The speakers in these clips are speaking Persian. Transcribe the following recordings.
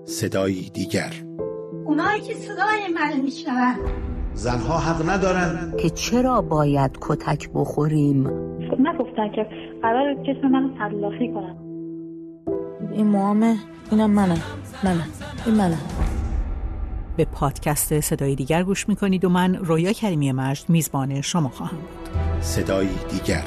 صدایی دیگر. اونایی که صدای من میشنون زنها حق ندارن که چرا باید کتک بخوریم. نگفتن که قرار جسم منو تلافی کنن. این موامه، اینم منم. این منم. به پادکست صدای دیگر گوش میکنید و من رویا کریمی مجد میزبان شما خواهم بود. صدایی دیگر.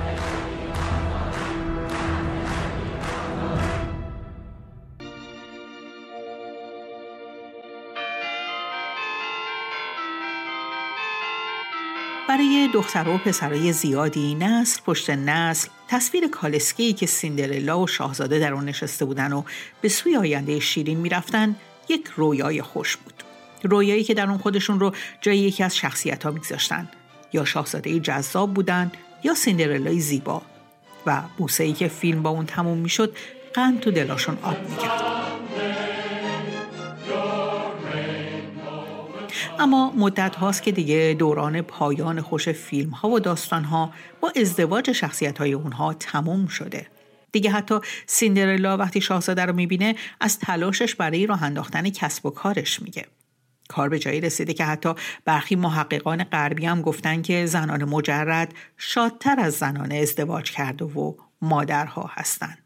برای دخترها و پسرای زیادی نسل پشت نسل تصویر کالسکه‌ای که سیندرلا و شاهزاده در آن نشسته بودن و به سوی آینده شیرین میرفتن یک رویای خوش بود. رویایی که در اون خودشون رو جای یکی از شخصیت‌ها می‌گذاشتن. یا شاهزاده جذاب بودن یا سیندرلای زیبا و بوسه‌ای که فیلم با اون تموم میشد قند تو دلاشون آب می‌کرد. اما مدت هاست که دیگه دوران پایان خوش فیلم ها و داستان ها با ازدواج شخصیت های اونها تموم شده. دیگه حتی سیندرلا وقتی شاهزاده رو میبینه از تلاشش برای راه انداختن کسب و کارش میگه. کار به جایی رسیده که حتی برخی محققان غربی هم گفتن که زنان مجرد شادتر از زنان ازدواج کرده و مادرها هستن.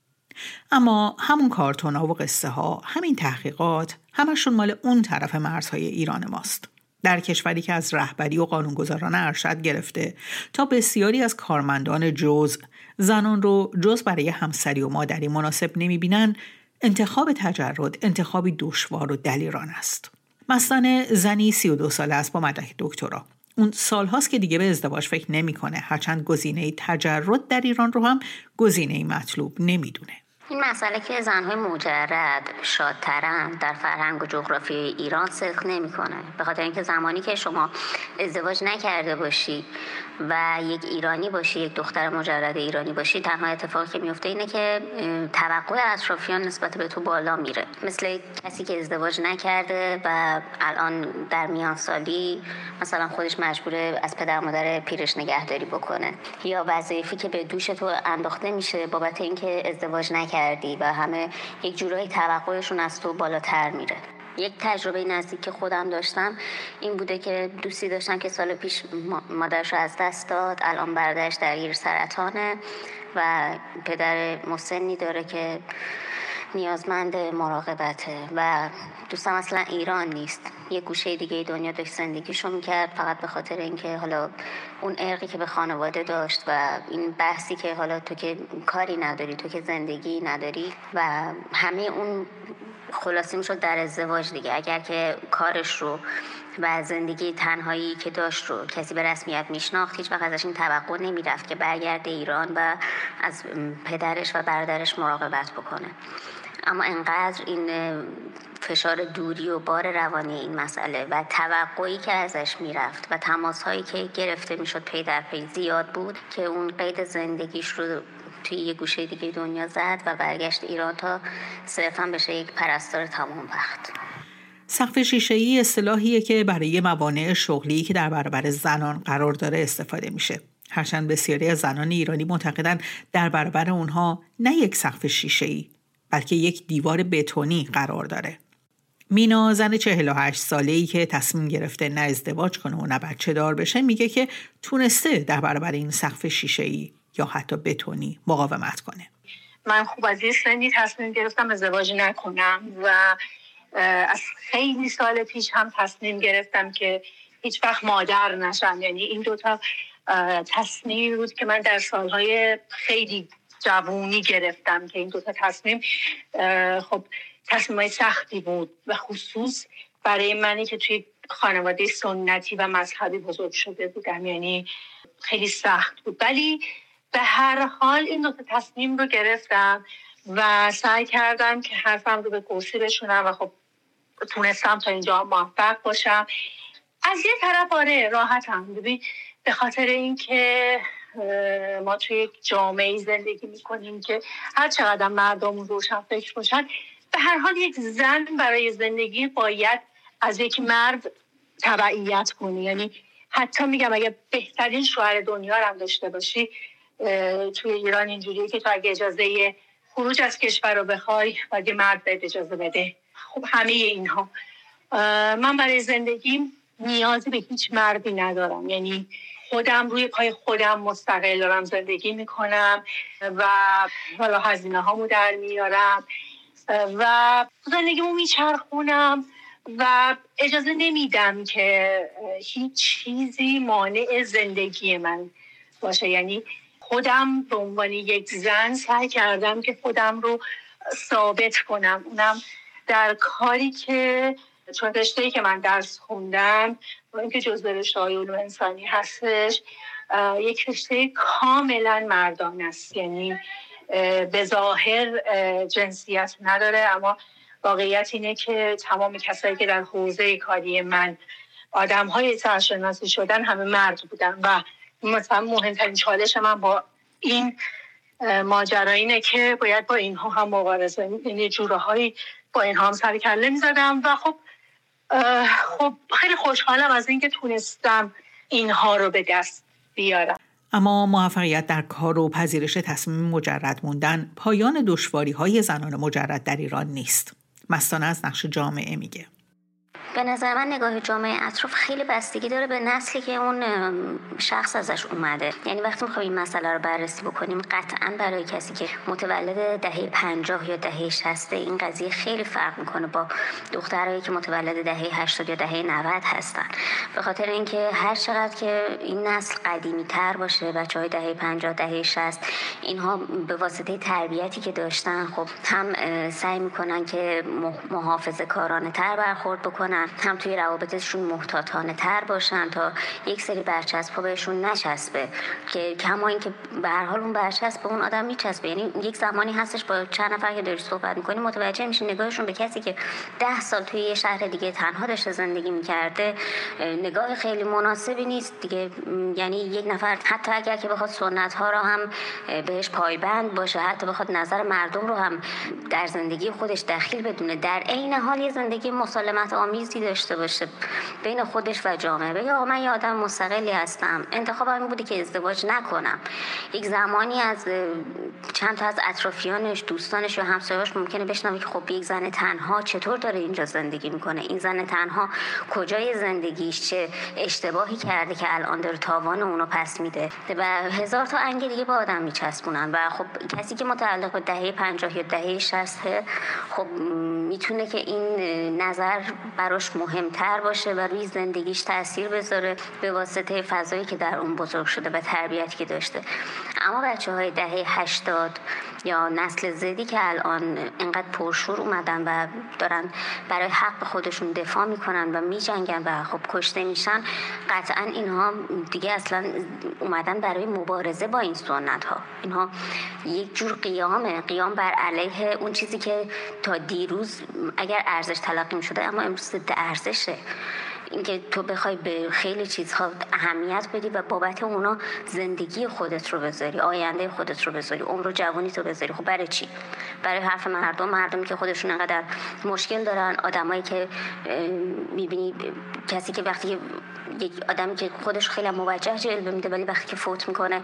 اما همون کارتون‌ها و قصه ها، همین تحقیقات همشون مال اون طرف مرزهای ایران ماست. در کشوری که از رهبری و قانونگذاران ارشد گرفته تا بسیاری از کارمندان جزء زنان رو جز برای همسری و مادری مناسب نمی‌بینن، انتخاب تجرد انتخابی دشوار و دلیران است. مثلا زنی 32 ساله است با مدرک دکترا. اون سالهاست که دیگه به ازدواج فکر نمی‌کنه، هرچند گزینه تجرد در ایران رو هم گزینه مطلوب نمی‌دونه. این مسئله که زنهای مجرد شادترن در فرهنگ و جغرافی ایران صدق نمی‌کنه، به خاطر اینکه زمانی که شما ازدواج نکرده باشی و یک ایرانی باشی، یک دختر مجرد ایرانی باشی، تنها اتفاقی که میفته اینه که توقع اطرافیان نسبت به تو بالا میره. مثل کسی که ازدواج نکرده و الان در میان سالی مثلا خودش مجبوره از پدر مادر پیرش نگهداری بکنه، یا وظایفی که به دوش تو انداخته میشه بابت اینکه ازدواج نکردی و همه یک جورایی توقعشون از تو بالاتر میره. یک تجربه نزدیک که خودم داشتم این بوده که دوستی داشتم که سال پیش مادرش رو از دست داد، الان برادرش درگیر سرطانه و پدر مسنی داره که نیازمند مراقبته و دوستم اصلا ایران نیست، یه گوشه دیگه دنیا داشت زندگیشو میکرد، فقط به خاطر اینکه حالا اون ارقی که به خانواده داشت و این بحثی که حالا تو که کاری نداری، تو که زندگی نداری و همه اون خلاصه میشد در ازدواج دیگه. اگر که کارش رو و زندگی تنهایی که داشت رو کسی به رسمیت میشناخت، هیچ وقت ازش این توقع نمیرفت که برگرده ایران و از پدرش و برادرش مراقبت بکنه. اما انقدر این فشار دوری و بار روانی این مسئله و توقعی که ازش میرفت و تماسهایی که گرفته میشد پی در پی زیاد بود که اون قید زندگیش رو توی یه گوشه دیگه دنیا زد و برگشت ایران تا صرفاً بشه یک پرستار تمام وقت. سقف شیشه‌ای اصطلاحیه که برای موانع شغلی که در برابر زنان قرار داره استفاده میشه. هرچند بسیاری از زنان ایرانی معتقدن در برابر اونها نه یک سقف شیشه‌ای بلکه یک دیوار بتونی قرار داره. مینا، زن 48 ساله‌ای که تصمیم گرفته نه ازدواج کنه و نه بچه دار بشه، میگه که تونسته در برابر این سقف شیشه‌ای یا حتی بتونی مقاومت کنه. من خوب از یه سنی تصمیم گرفتم ازدواج نکنم و از خیلی سال پیش هم تصمیم گرفتم که هیچ وقت مادر نشم. یعنی این دوتا تصمیم بود که من در سالهای خیلی جوونی گرفتم که این دوتا تصمیم خب تصمیمای سختی بود و خصوص برای منی که توی خانواده سنتی و مذهبی بزرگ شده بودم، یعنی خیلی سخت بود. ولی به هر حال این دوتا تصمیم رو گرفتم و سعی کردم که حرفم رو به کرسی بشونم و خب تونستم تا اینجا موفق باشم. از یه طرف آره راحتم، ببین به خاطر اینکه ما توی یک جامعه زندگی میکنیم که هر چقدر مردم روشن فکر باشن، به هر حال یک زن برای زندگی باید از یک مرد تبعیت کنی. یعنی حتی میگم اگه بهترین شوهر دنیا رو هم داشته باشی، توی ایران اینجوریه که تو اگه اجازه خروج از کشور رو بخوای باید مرد بهت اجازه بده. خب همه اینها، من برای زندگیم نیازی به هیچ مردی ندارم. یعنی خودم روی پای خودم مستقل دارم زندگی میکنم و حالا هزینه هامو در میارم و زندگیمو میچرخونم و اجازه نمیدم که هیچ چیزی مانع زندگی من باشه. یعنی خودم به عنوان یک زن سعی کردم که خودم رو ثابت کنم، اونم در کاری که چون رشته‌ای که من درس خوندم و اینکه جزء رشته‌های علوم انسانی هستش، یک رشته کاملا مردانه است. یعنی به ظاهر جنسیت نداره، اما واقعیت اینه که تمام کسایی که در حوزه کاری من آدم‌های سرشناسی شدن همه مرد بودن و مثلا مهمترین چالش من با این ماجرا اینه که باید با اینها هم مبارزه، یعنی جورهایی با اینها هم سر کله می‌زدم و خب خیلی خوشحالم از اینکه تونستم اینها رو به دست بیارم. اما موفقیت در کار و پذیرش تصمیم مجرد موندن پایان دشواری‌های زنان مجرد در ایران نیست. مستانه از نقش جامعه میگه. به نظر من نگاه جامعه اطراف خیلی بستگی داره به نسلی که اون شخص ازش اومده. یعنی وقتی می‌خوایم این مسئله رو بررسی بکنیم، قطعاً برای کسی که متولد دهه 50 یا دهه 60 این قضیه خیلی فرق میکنه با دخترایی که متولد دهه 80 یا دهه 90 هستن. به خاطر اینکه هر چقدر که این نسل قدیمی‌تر باشه، بچه‌های دهه 50 دهه 60 اینها به واسطه تربیتی که داشتن خب هم سعی میکنن که محافظه‌کارانه‌تر برخورد بکنن، هم توی روابطشون محتاطانه تر باشن تا یک سری برچسب‌ها بهشون نچسبه، که کما این که به هر حال اون برچسب به اون آدم میچسبه. یعنی یک زمانی هستش با چند نفر که داری صحبت می‌کنی متوجه میشین نگاهشون به کسی که 10 سال توی یه شهر دیگه تنها داشته زندگی می‌کرده نگاه خیلی مناسبی نیست دیگه. یعنی یک نفر حتی اگر که بخواد سنت‌ها رو هم بهش پایبند باشه، حتی بخواد نظر مردم رو هم در زندگی خودش دخیل بدونه، در عین حال یه زندگی مسالمت آمیزی داشته باشه بین خودش و جامعه، بگه آقا من یه آدم مستقلی هستم، انتخابم این بوده که ازدواج نکنم. یک زمانی از چند تا از اطرافیانش، دوستانش یا همسایه‌اش ممکنه بشنوه که خب یک زن تنها چطور داره اینجا زندگی میکنه، این زن تنها کجای زندگیش چه اشتباهی کرده که الان داره تاوان اونو پس میده و هزار تا انگ دیگه با آدم میچسبونن. و خب کسی که متعلق به دهه 50 یا دهه 60 خب میتونه که این نظر براش مهمتر باشه و روی زندگیش تأثیر بذاره به واسطه فضایی که در اون بزرگ شده و تربیتی که داشته. اما بچه‌های دهه 80 یا نسل زدی که الان اینقدر پرشور اومدن و دارن برای حق خودشون دفاع میکنن و میجنگن و خب کشته میشن، قطعا اینها دیگه اصلا اومدن برای مبارزه با این سنت ها. اینها یک جور قیام بر علیه اون چیزی که تا دیروز اگر ارزش تلقی میشده اما امروز ضد ارزشه. اینکه تو بخوای به خیلی چیزها اهمیت بدی و بابت اونا زندگی خودت رو بذاری، آینده خودت رو بذاری، عمر و جوانی تو بذاری. خب برای چی؟ برای حرف مردمی که خودشون انقدر مشکل دارن، آدمایی که میبینی کسی که وقتی یک آدمی که خودش خیلی موجه جلوه میده ولی وقتی که فوت میکنه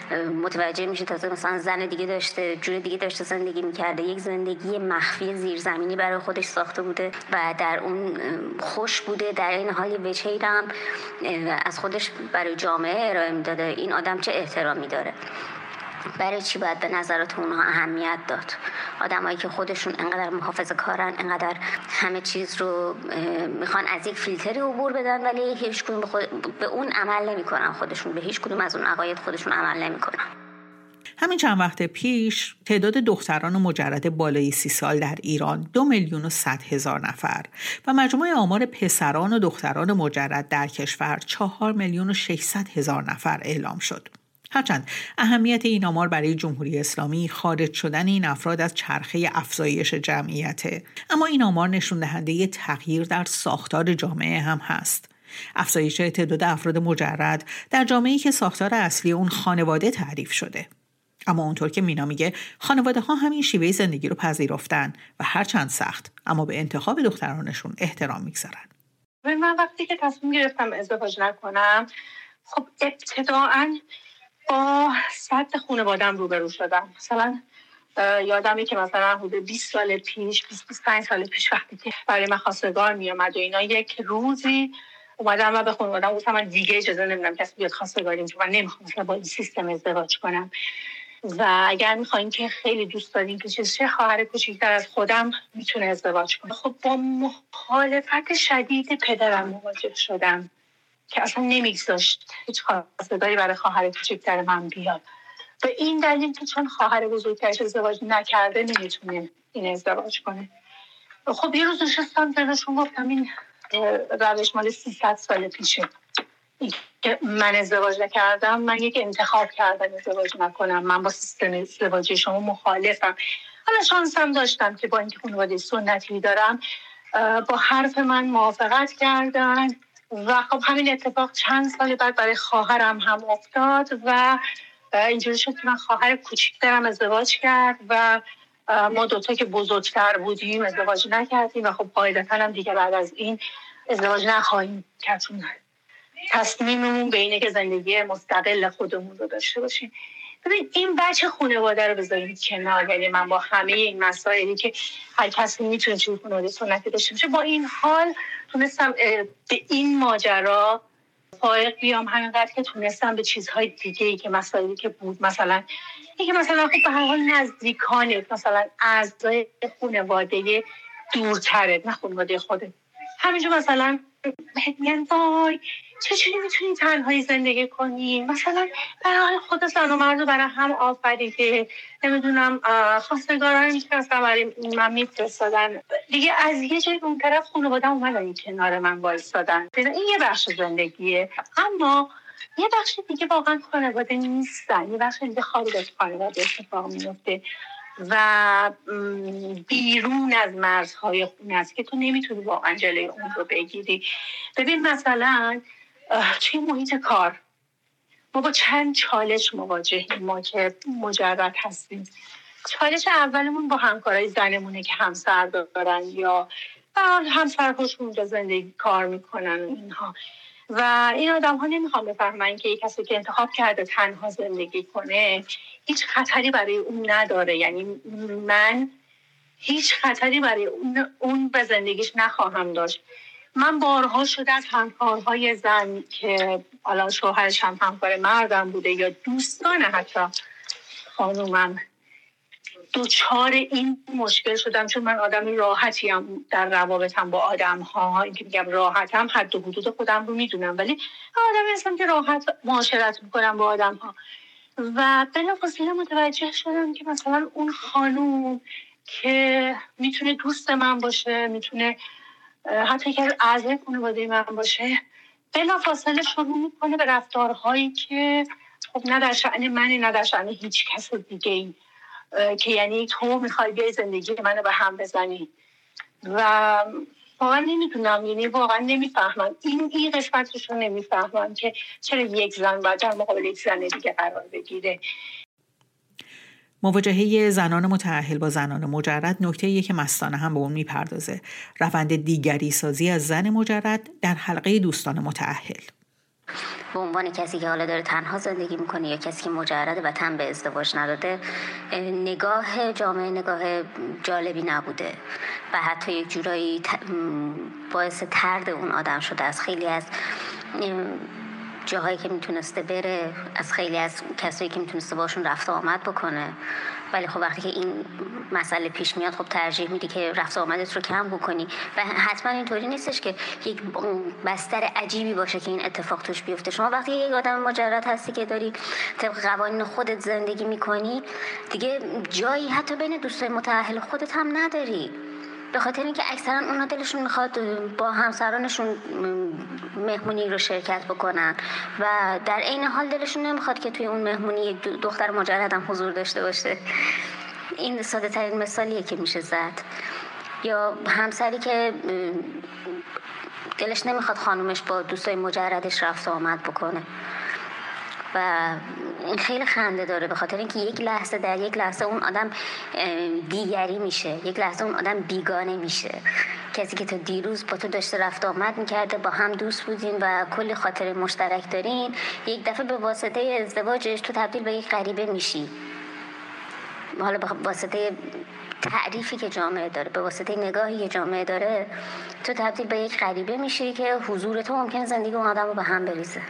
متوجه میشه تازه مثلا زن دیگه داشته، جور دیگه داشته زندگی میکرده، یک زندگی مخفی زیرزمینی برای خودش ساخته بوده و در اون خوش بوده، در این حالی وجهی هم از خودش برای جامعه ارائه میداده. این آدم چه احترامی داره؟ برای چی باید به نظرات اونها اهمیت داد؟ آدمایی که خودشون انقدر محافظه‌کارن، انقدر همه چیز رو میخوان از یک فیلتری عبور بدن ولی هیچ کدوم به اون عمل نمیکنن، خودشون به هیچ کدوم از اون عقاید خودشون عمل نمیکنن. همین چند وقت پیش تعداد دختران مجرد بالای 30 سال در ایران 2,100,000 نفر و مجموع آمار پسران و دختران مجرد در کشور 4,600,000 نفر اعلام شد. هرچند اهمیت این آمار برای جمهوری اسلامی خارج شدن این افراد از چرخه افزایش جمعیته، اما این آمار نشون دهنده تغییر در ساختار جامعه هم هست. افزایش تعداد افراد مجرد در جامعه‌ای که ساختار اصلی اون خانواده تعریف شده. اما اونطور که مینا میگه خانواده ها همین شیوه زندگی رو پذیرفتن و هرچند سخت اما به انتخاب دخترانشون احترام میگذارن. من وقتی که تصمیم گرفتم ازدواج نکنم، خب ابتداعاً با سطح خانواده‌ام روبرو شدم. مثلا یادمه که مثلا حدود 20 سال پیش 25 سال پیش وقتی که برای من خواستگار می اومد و اینا، یک روزی اومدم و به خانواده‌ام گفتم من دیگه اجازه نمیدم کسی بیاد خواستگاریم، چون من نمیخوام با این سیستم ازدواج کنم و اگر میخواین که خیلی دوست دارین که چه خواهر کوچیک‌تر از خودم میتونه ازدواج کنه. خب با مخالفت شدید پدرم مواجه شدم که اصلا نمیگذاشت هیچ خواستگاری برای خواهر کوچیک‌تر من بیاد، به این دلیل که چون خواهر بزرگترش ازدواج نکرده نمیتونه این ازدواج کنه. خب یه روز نشستم جلوشون گفتم این روش مال 300 سال پیشه که من ازدواج نکردم، من یک انتخاب کردم ازدواج نکنم، من با سیستم ازدواجی شما مخالفم. حالا شانسم داشتم که با اینکه خانواده سنتی دارم با حرف من موافقت کردن و خب همین اتفاق چند سال بعد برای خواهرم هم افتاد و اینجوری شد که من خواهر کوچیک‌ترم ازدواج کرد و ما دوتا که بزرگتر بودیم ازدواج نکردیم و خب قاعدتاً هم دیگه بعد از این ازدواج نخواهیم کرد. تصمیممون به اینه که زندگی مستقل خودمون رو داشته باشیم. ببین این بچه خانواده رو بذاریم کنار، یعنی من با همه این مسائلی که هر کسی میتونه چون خانواده سنتی داشته باشه، با این حال تونستم به این ماجرا فائق بیام، همینقدر که تونستم به چیزهای دیگه‌ای که مسائلی که بود، مثلا اینکه مثلا خب به هر حال نزدیکانت، مثلا اعضای خانواده دورتره، نه خانواده خودت، همینجور مثلا بهت میگن وای چجوری میتونی تنهایی زندگی کنی، مثلا برای حال خود زن و مرد رو برای هم آفریده، نمیدونم خواستگارانی که مثلا برای من میفرستادن دیگه، از یه جای اون طرف خانواده‌ام اومدن این کنار من وایسادن. این یه بخش زندگیه، اما یه بخش دیگه واقعا خانواده نیستن، یه بخش دیگه خارج از خانواده اتفاق میفته و بیرون از مرزهای خونه است که تو نمیتونی واقعا جلوی اون رو بگیری. ببین مثلا توی محیط کار ما با چند چالش مواجهیم، ما که مجرد هستیم. چالش اولمون با همکارای زنمونه که همسر دارن یا همسرهاشون اونجا زندگی کار میکنن و اینها، و این آدم ها نمیخوام بفهمن که یک کسی که انتخاب کرده تنها زندگی کنه هیچ خطری برای اون نداره، یعنی من هیچ خطری برای اون به زندگیش نخواهم داشت. من بارها شده از همکارهای زن که حالا شوهرش هم همکار مردم بوده یا دوستان حتی خانومم دوچار این مشکل شدم، چون من آدم راحتیم در روابطم با آدم ها، این که میگم راحتم حد و حدود خودم رو میدونم، ولی آدمی هستم که راحت معاشرت میکنم با آدم ها و بلافاصله متوجه شدم که مثلا اون خانوم که میتونه دوست من باشه، میتونه حتی که اعضای خانواده من باشه، بلافاصله شروع میکنه به رفتارهایی که خب نه در شأن منه نه در شأن هیچ کس دیگه ای، که یعنی تو میخوای بیای زندگی منو به هم بزنی و واقعا نمیدونم، یعنی واقعا نمیفهمم این قسمتش رو نمیفهمم که چرا یک زن باید در مقابل یک زن دیگه قرار بگیره. مواجهه زنان متأهل با زنان مجرد نکته‌ایه که مستانه هم به اون میپردازه، روند دیگری سازی از زن مجرد در حلقه دوستان متأهل. به عنوان کسی که حالا داره تنها زندگی میکنه یا کسی که مجرد و تن به ازدواج نداده، نگاه جامعه نگاه جالبی نبوده و حتی یک جورایی باعث طرد اون آدم شده از خیلی از جاهایی که میتونسته بره، از خیلی از کسایی که میتونسته باشون رفت و آمد بکنه. ولی خب وقتی که این مسئله پیش میاد خب ترجیح میدی که رفت و آمدت رو کم بکنی و حتما اینطوری نیستش که یک بستر عجیبی باشه که این اتفاق توش بیفته. شما وقتی یک آدم مجرد هستی که داری طبق قوانین خودت زندگی میکنی، دیگه جایی حتی بین دوستای متأهل خودت هم نداری، به خاطر اینکه اکثرا اونا دلشون میخواد با همسرانشون مهمونی رو شرکت بکنن و در عین حال دلشون نمیخواد که توی اون مهمونی یک دختر مجرد هم حضور داشته باشه. این ساده ترین مثالیه که میشه زد. یا همسری که دلش نمیخواد خانومش با دوستای مجردش رفت و آمد بکنه و این خیلی خنده داره، به خاطر اینکه یک لحظه در یک لحظه اون آدم دیگری میشه، یک لحظه اون آدم بیگانه میشه. کسی که تا دیروز با تو داشته رفت آمد میکرده، با هم دوست بودین و کلی خاطره مشترک دارین، یک دفعه به واسطه ازدواجش تو تبدیل به یک غریبه میشی حالا به واسطه تعریفی که جامعه داره، به واسطه نگاهی که جامعه داره، تو تبدیل به یک غریبه میشی که حضور تو ممکنه زندگی اون آدم رو به هم بریزه.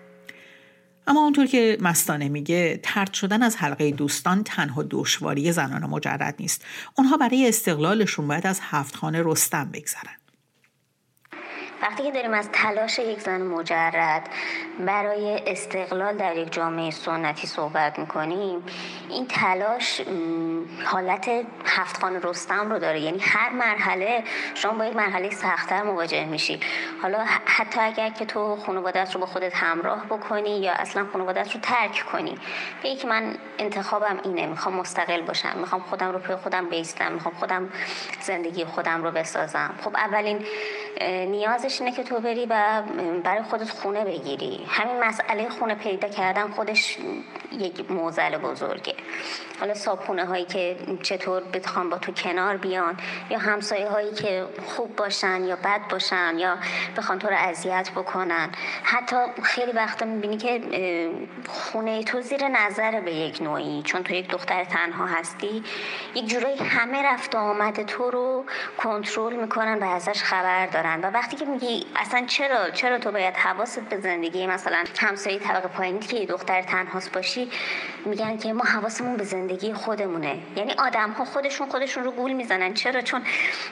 اما اونطور که مستانه میگه، طرد شدن از حلقه دوستان تنها دشواری زنان مجرد نیست. اونها برای استقلالشون باید از 7 خانه رستم بگذرن. وقتی که داریم از تلاش یک زن مجرد برای استقلال در یک جامعه سنتی صحبت میکنیم، این تلاش حالت 7 خانه رستم رو داره. یعنی هر مرحله شما با یک مرحله سخت‌تر مواجه میشی. حالا حتی اگر که تو خانواده‌ات رو با خودت همراه بکنی یا اصلا خانواده‌ات رو ترک کنی، بگی که من انتخابم اینه، میخوام مستقل باشم، میخوام خودم رو پای خودم بایستم، میخوام خودم زندگی خودم رو بسازم. خب اولین نیازش اینه که تو بری و برای خودت خونه بگیری. همین مسئله خونه پیدا کردن خودش یک معضل بزرگه. حالا صاحبخونه هایی که چطور بخوام با تو کنار بیان، یا همسایه هایی که خوب باشن یا بد باشن یا بخوان تو رو اذیت بکنن. حتی خیلی وقتا میبینی که خونه تو زیر نظر به یک نوعی، چون تو یک دختر تنها هستی، یک جورایی همه رفت و آمد تو رو کنترل میکنن و ازش خبر دارن. و وقتی که میگی اصلا چرا تو باید حواست به زندگی مثلا همسایه طبقه پایینی که یه دختر تنهاست باشی، میگن که ما حواسمون به زندگی خودمونه. یعنی آدم‌ها خودشون رو گول میزنن. چرا؟ چون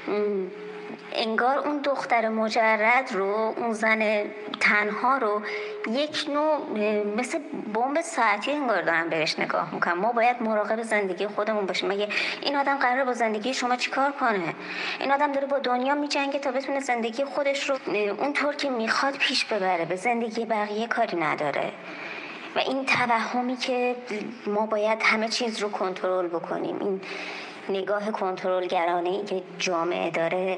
انگار اون دختر مجرد رو، اون زن تنها رو یک نوع مثل بمب ساعتی انگار دارن بهش نگاه میکنن. ما باید مراقب زندگی خودمون باشیم. مگه این آدم قراره با زندگی شما چیکار کنه؟ این آدم داره با دنیا میجنگه تا بتونه زندگی خودش رو اونطور که میخواد پیش ببره، به زندگی بقیه کاری نداره. و این توهمی که ما باید همه چیز رو کنترل بکنیم، این نگاه کنترلگرانه‌ای که جامعه داره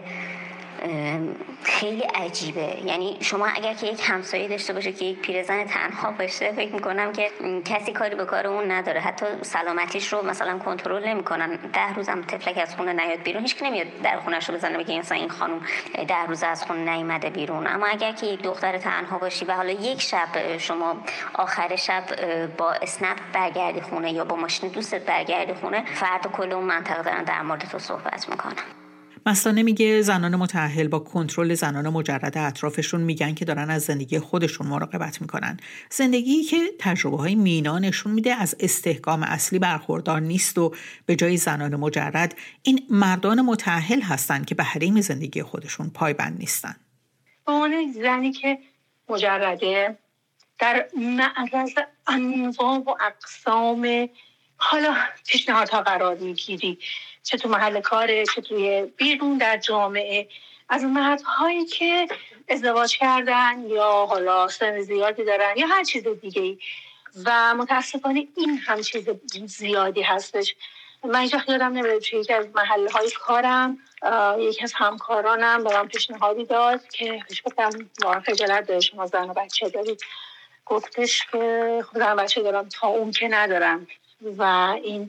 خیلی عجیبه. یعنی شما اگر که یک همسایه داشته باشه که یک پیرزن تنها باشه، فکر میکنم که کسی کاری به کار اون نداره. حتی سلامتیش رو مثلا کنترل نمیکنن. 10 روزم طفلک از خونه نیاد بیرون، هیچ کی نمیاد در خونه‌ش رو بزنه بگه مثلا این خانم 10 روز از خونه نیومده بیرون. اما اگر که یک دختر تنها باشی و حالا یک شب شما آخر شب با اسنپ برگردی خونه یا با ماشین دوستت برگردی خونه، فردا کل اون منطقه دارن در مورد تو صحبت میکنن. مستانه میگه زنان متأهل با کنترل زنان مجرد اطرافشون میگن که دارن از زندگی خودشون مراقبت میکنن. زندگی که تجربه‌های مینا نشون میده از استحکام اصلی برخوردار نیست و به جای زنان مجرد این مردان متأهل هستن که به حریم زندگی خودشون پایبند نیستن. اون زنی که مجرده در معرض انواع و اقسام حالا پیشنهادها قرار میگیری، چه تو محل کاره، چه توی بیرون در جامعه، از مردهایی که ازدواج کردن یا حالا سن زیادی دارن یا هر چیز دیگه. و متاسفانه این هم چیز زیادی هستش. من اینجا یادم نمیاد توی یکی از محلهای کارم یکی از همکارانم به من پیشنهادی داد که گفتم خجالت داره شما زن و بچه دارید. گفتش که خب زن و بچه دارم، تا اون که ندارم. و این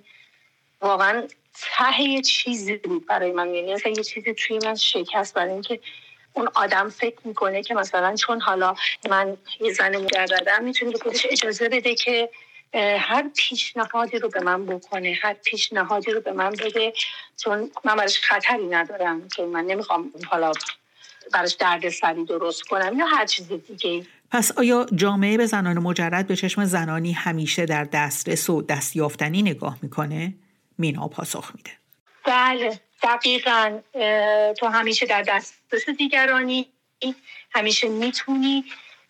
واقعا ته یه چیزی بود برای من. یعنی اصلا یه چیزی توی من شکست، برای اینکه اون آدم فکر میکنه که مثلا چون حالا من یه زن مجردم میتونه به خودش اجازه بده که هر پیشنهادی رو به من بکنه، هر پیشنهادی رو به من بده، چون من براش خطری ندارم، چون من نمیخوام حالا براش دردسری درست کنم یا هر چیز دیگه. پس آیا جامعه به زنان مجرد به چشم زنانی همیشه در دسترس و دستیافتنی نگاه میکنه؟ مینا پاسخ میده. بله دقیقاً. تو همیشه در دسترس دیگرانی، همیشه میتونی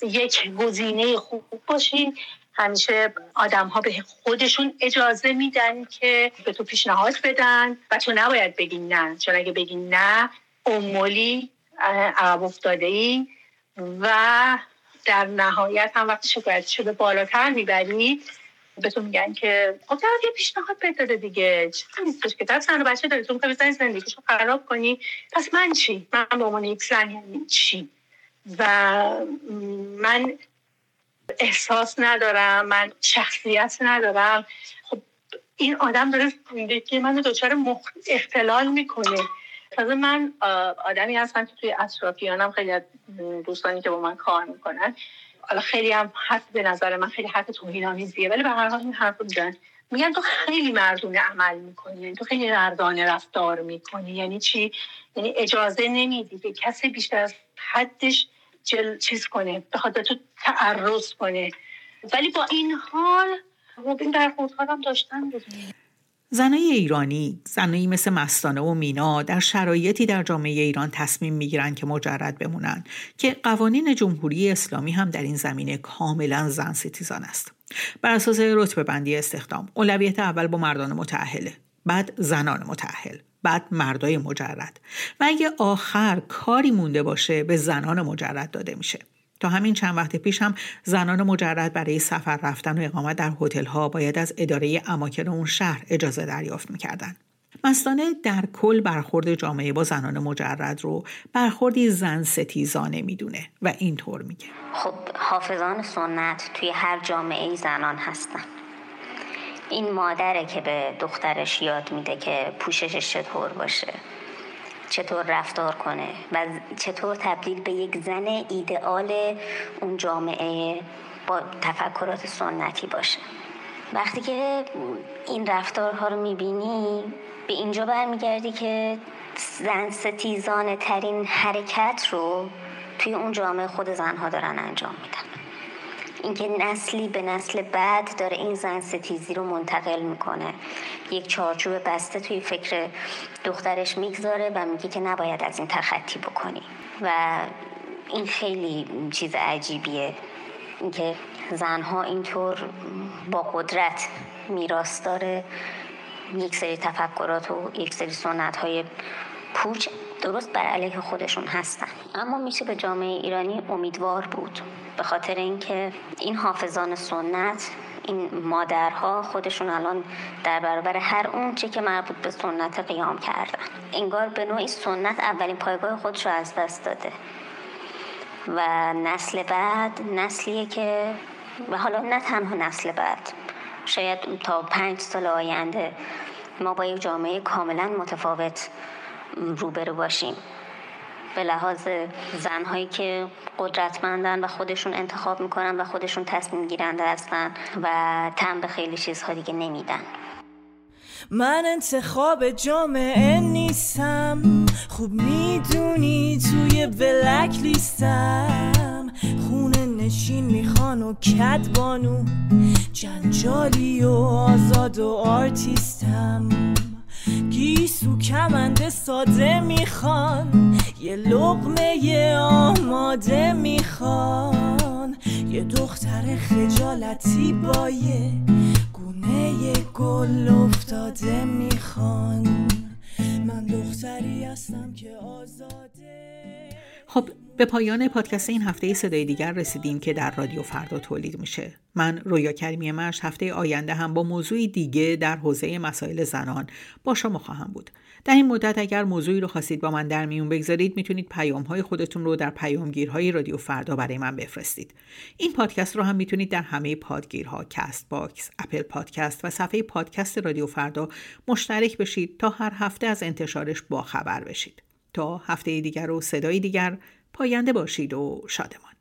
یک گزینه خوب باشی. همیشه آدم ها به خودشون اجازه میدن که به تو پیشنهاد بدن و تو نباید بگی نه، چون اگه بگی نه امولی عقب افتاده ای و در نهایت هم وقتی شکایتشو به بالاتر میبری به تو میگن که خب طرف یه پیشنهاد بده دیگه، چیزی نیستش که طرف زن و بچه داره، تو میخوای بزنی زندگیشو خراب کنی، پس من چی؟ من به عنوان یک زن یعنی چی؟ و من احساس ندارم، من شخصیت ندارم. خب این آدم داره زندگی منو دچار اختلال میکنه. تازه من آدمی هستم که توی اطرافیانم خیلی از دوستانی که با من کار میکنن، حالا خیلی هم حرف به نظر من خیلی حرف توهین‌آمیزیه، ولی به هر حال این حرف رو میزنن. میگن تو خیلی مردونه عمل میکنی، یعنی تو خیلی مردانه رفتار میکنی. یعنی چی؟ یعنی اجازه نمیدی که کسی بیشتر از حدش چیز کنه، بخاطر تو تعرض کنه. ولی با این حال این برخوردها هم داشتن بودیم. زنای ایرانی، زنایی مثل مستانه و مینا در شرایطی در جامعه ایران تصمیم میگیرن که مجرد بمونن که قوانین جمهوری اسلامی هم در این زمینه کاملا زن ستیزان است. بر اساس رتبه بندی استخدام، اولویت اول با مردان متأهله، بعد زنان متأهل، بعد مردای مجرد و اگه آخر کاری مونده باشه به زنان مجرد داده میشه. تا همین چند وقت پیش هم زنان مجرد برای سفر رفتن و اقامت در هتل‌ها باید از اداره اماکن اون شهر اجازه دریافت می‌کردن. مستانه در کل برخورد جامعه با زنان مجرد رو برخوردی زن ستیزانه میدونه و اینطور میگه: خب حافظان سنت توی هر جامعه زنان هستن. این مادره که به دخترش یاد میده که پوششش چطور باشه، چطور رفتار کنه و چطور تبدیل به یک زن ایدئال اون جامعه با تفکرات سنتی باشه. وقتی که این رفتارها رو میبینی به اینجا برمیگردی که زن ستیزانه ترین حرکت رو توی اون جامعه خود زنها دارن انجام میدن. اینکه نسلی به نسل بعد داره این زن ستیزی رو منتقل میکنه، یک چارچوب بسته توی فکر دخترش میگذاره و میگه که نباید از این تخطی بکنی و این خیلی چیز عجیبیه. اینکه زنها اینطور با قدرت میراثدار یک سری تفکرات و یک سری سنت‌های پوچ درست بر علیه خودشون هستن. اما میشه به جامعه ایرانی امیدوار بود، به خاطر اینکه این حافظان سنت، این مادرها خودشون الان در برابر هر اون چی که مربوط به سنت قیام کردن. انگار به نوعی سنت اولین پایگاه خودش رو از دست داده و نسل بعد نسلیه که، و حالا نه تنها نسل بعد، شاید تا 5 سال آینده ما با یک جامعه کاملا متفاوت روبرو باشیم به لحاظ زنهایی که قدرتمندن و خودشون انتخاب میکنن و خودشون تصمیم گیرنده هستن و تن به خیلی چیزها دیگه نمیدن. من انتخاب جامعه نیستم، خوب میدونی توی بلک لیستم، خونه نشین میخوان و کدبانو، جنجالی و آزاد و آرتیستم، گیسو کمنده ساده میخوان، یه لقمه آماده میخوان، یه دختر خجالتی با یه گونه گل افتاده میخوان، من دختری هستم که آزاده. خب به پایان پادکست این هفته صدای دیگر رسیدیم که در رادیو فردا تولید میشه. من رویا کریمی مشت هفته آینده هم با موضوعی دیگه در حوزه مسائل زنان با شما خواهم بود. در این مدت اگر موضوعی رو خواستید با من در میون بگذارید میتونید پیام‌های خودتون رو در پیامگیرهای رادیو فردا برای من بفرستید. این پادکست رو هم میتونید در همه پادگیرها، کست باکس، اپل پادکست و صفحه پادکست رادیو فردا مشترک بشید تا هر هفته از انتشارش با خبر بشید. تا هفته دیگر و صدای دیگر، پاینده باشید و شادمان.